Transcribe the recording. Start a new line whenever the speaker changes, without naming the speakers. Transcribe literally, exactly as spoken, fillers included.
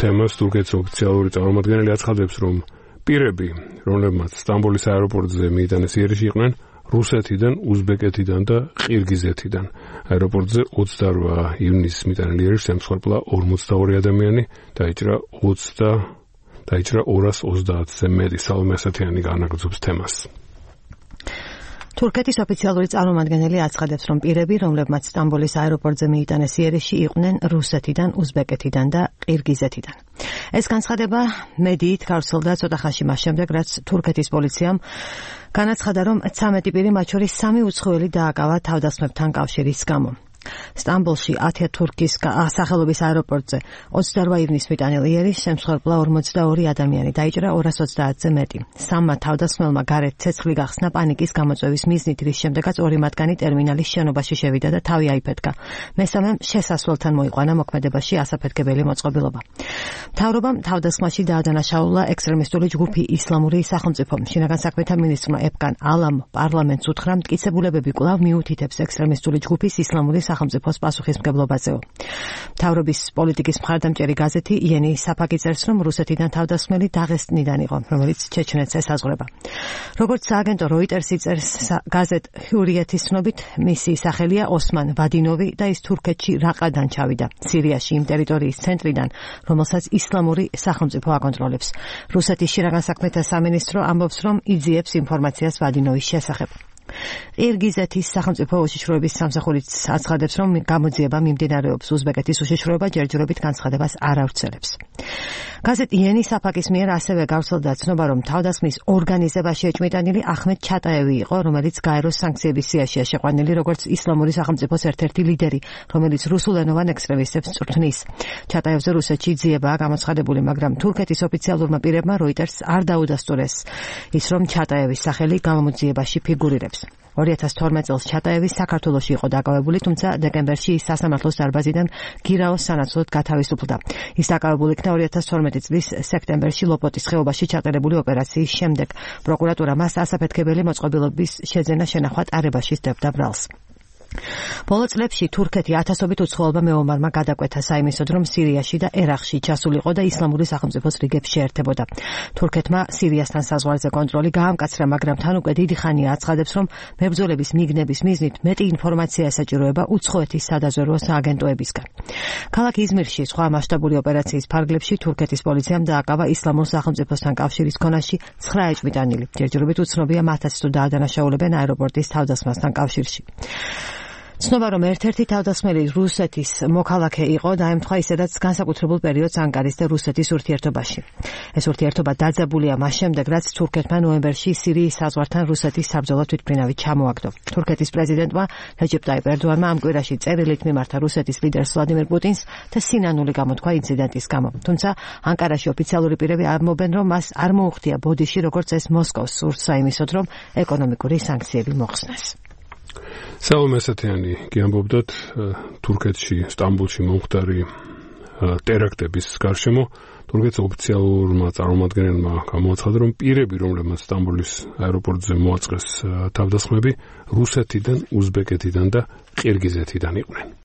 თემას. თურქეთის ოფიციალური წარმომადგენელი აცხადებს, რომ პირები, რომლებმაც სტამბოლის აეროპორტზე მიიტანეს იერიში, იყვნენ რუსეთიდან, უზბეკეთიდან და ყირგიზეთიდან. აეროპორტზე ოცდაორმა ივნისს მიტანილ იერიში ემსხვერპლა ორმოცდაორი ადამიანი, დაიჭრა ოცდა დაიჭრა ორას ოცდაათზე მეტი. სალომე ასათიანი განაგრძობს თემას.
თურქეთის ოფიციალური წარმომადგენელი აცხადებს, რომ პირები, რომლებმაც სტამბოლის აეროპორტზე მიიტანეს იერიში, იყვნენ რუსეთიდან, უზბეკეთიდან და ყირგიზეთიდან. ეს განცხადება მედიით გავრცელდა ცოტა ხანში მას შემდეგ, რაც თურქეთის პოლიციამ განაცხადა, რომ ცამეტი პირი, მათ შორის სამი უცხოელი დააკავა თავდასხმებთან კავშირის გამო. სტამბოლში ათათურქის სახელობის აეროპორტზე ოცდაორმა ივნისს მიტანილ იერიში ემსხვერპლა ორმოცდაორი ადამიანი, დაიჭრა ორას ოცდაათზე მეტი. სამმა თავდასხმელმა გარეთ ცეცხლი გახსნა პანიკის გამოწვევის მიზნით, რის შემდეგაც ორი მათგანი ტერმინალის შენობაში შევიდა და თავი აიფეთქა. მესამემ შესასვლელთან მოიყვანა მოქმედებაში ასაფეთქებელი მოწყობილობა. მთავრობამ თავდასხმაში დაადანაშაულა ექსტრემისტული ჯგუფი ისლამური სახელმწიფო. შინაგან საქმეთა მინისტრმა ეფკან ალამ პარლამენტს უთხრა, მტკიცებულებები კვლავ მიუთითებს ექსტრემისტული ჯგუფის ისლამური სახელმწიფოს პასუხისმგებლობაზეო. მთავრობის პოლიტიკის მხარდამჭერი გაზეთი იენი საფაკი წერს, რომ რუსეთიდან თავდასხმელი დაღესტნიდან იყო, რომელიც ჩეჩნეთს ესაზღვრება. როგორც სააგენტო როიტერსი წერს, გაზეთ ჰურიეთის ცნობით, მისი სახელია ოსმან ვადინოვი და ის თურქეთში რაყადან ჩავიდა, სირიაში იმ ტერიტორიის ცენტრიდან, რომელსაც ისლამური სახელმწიფო აკონტროლებს. რუსეთის შინაგან საქმეთა სამინისტრო ამბობს, რომ იძიებს ინფორმაციას ვადინოვის შესახებ. ყირგიზეთის სახელმწიფო უშიშროების სამსახურიც აცხადებს, რომ გამოძიება მიმდინარეობს. უზბეკეთის უშიშროება ჯერჯერობით განცხადებას არ ავრცელებს. გაზეთ იენი საფაკის მიერ ასევე გავრცელდა ცნობა, რომ თავდასხმის ორგანიზებაში ეჭვმიტანილი ახმედ ჩატაევი იყო, რომელიც გაეროს სანქციების სიაშია შეყვანილი, როგორც ისლამური სახელმწიფოს ერთ-ერთი ლიდერი, რომელიც რუსულენოვან ექსტრემისტებს წვრთნის. ჩატაევზე რუსეთში ძიებაა გამოცხადებული, მაგრამ თურქეთის ოფიციალურმა პირებმა როიტერს არ დაუდასტურეს ის, რომ ჩატაევის სახელი გამოძიებაში ფიგურირებს. ორი ათას თორმეტ წელს ჩატაევი საქართველოში იყო დაკავებული, თუმცა დეკემბერში ის სასამართლოს დარბაზიდან გირაოს სანაცვლოდ გათავისუფლდა. ის დაკავებული იქნა ორი ათას თორმეტი წლის სექტემბერში ლოპოტის ხეობაში ჩატარებული ოპერაციის შემდეგ. პროკურატურა მას ასაფეთქებელი მოწყობილობის შეძენა შენახვად არებაში სდებდა ბრალს. ბოლო წლებში თურქეთი ათასობით უცხოელმა მეომარმა გადაკვეთა საიმისოდ, რომ სირიაში და ერაყში ჩასულიყო და ისლამური სახელმწიფოს რიგებს შეერთებოდა. თურქეთმა სირიასთან საზღვარზე კონტროლი გაამკაცრა, მაგრამ თან უკვე დიდი ხანია აცხადებს, რომ მებრძოლების მიგნების მიზნით მეტი ინფორმაცია ესაჭიროება უცხოეთის სადაზვერვო სააგენტოებისგან. ქალაქ იზმირში სხვა მასშტაბური ოპერაციის ფარგლებში თურქეთის პოლიციამ დააკავა ისლამურ სახელმწიფოსთან კავშირის ქონაში ცხრა ეჭვმიტანილი. ჯერჯერობით უცნობია მათაც თუ დაადანაშაულებენ აეროპორტის თავდასხმასთან კავშირში. ცნობა, რომ ერთ-ერთი თავდასხმელი რუსეთის მოქალაქე იყო, დაემთხვა ისედაც განსაკუთრებულ პერიოდს ანკარის და რუსეთის ურთიერთობაში. ეს ურთიერთობა დაძაბულია მას შემდეგ, რაც თურქეთმა ნოემბერში სირიის საზღვართან რუსეთის საბრძოლო თვითმფრინავი ჩამოაგდო. თურქეთის პრეზიდენტმა რეჯეპ ტაიპ ერდოანმა ამ კვირაში წერილით მიმართა რუსეთის ლიდერს ვლადიმერ პუტინს და სინანული გამოთქვა ინციდენტის გამო. თუმცა ანკარაში ოფიციალური პირები ამბობენ, რომ მას არ მოუხდია ბოდიში, როგორც ეს მოსკოვს სურს საიმისოდ, რომ ეკონომიკური სანქციები მოხსნას.
სალომე ასათიანი გიამბობდათ თურქეთში, სტამბოლში მომხდარი ტერაქტების გარშემო თურქეთის ოფიციალურმა წარმომადგენელმა გამოაცხადა, რომ პირები, რომლებმაც სტამბოლის აეროპორტზე მოაწყეს თავდასხმები, რუსეთიდან, უზბეკეთიდან და ყირგიზეთიდან იყვნენ.